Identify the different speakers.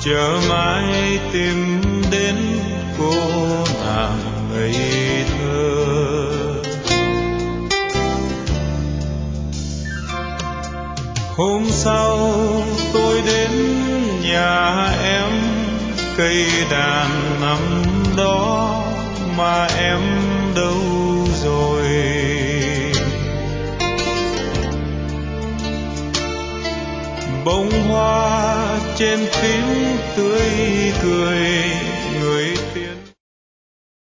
Speaker 1: chờ mãi tìm đến cô nàng ngây thơ. Hôm sau tôi đến nhà em, cây đàn năm đó mà em đâu rồi. Bông hoa trên phím tươi cười, người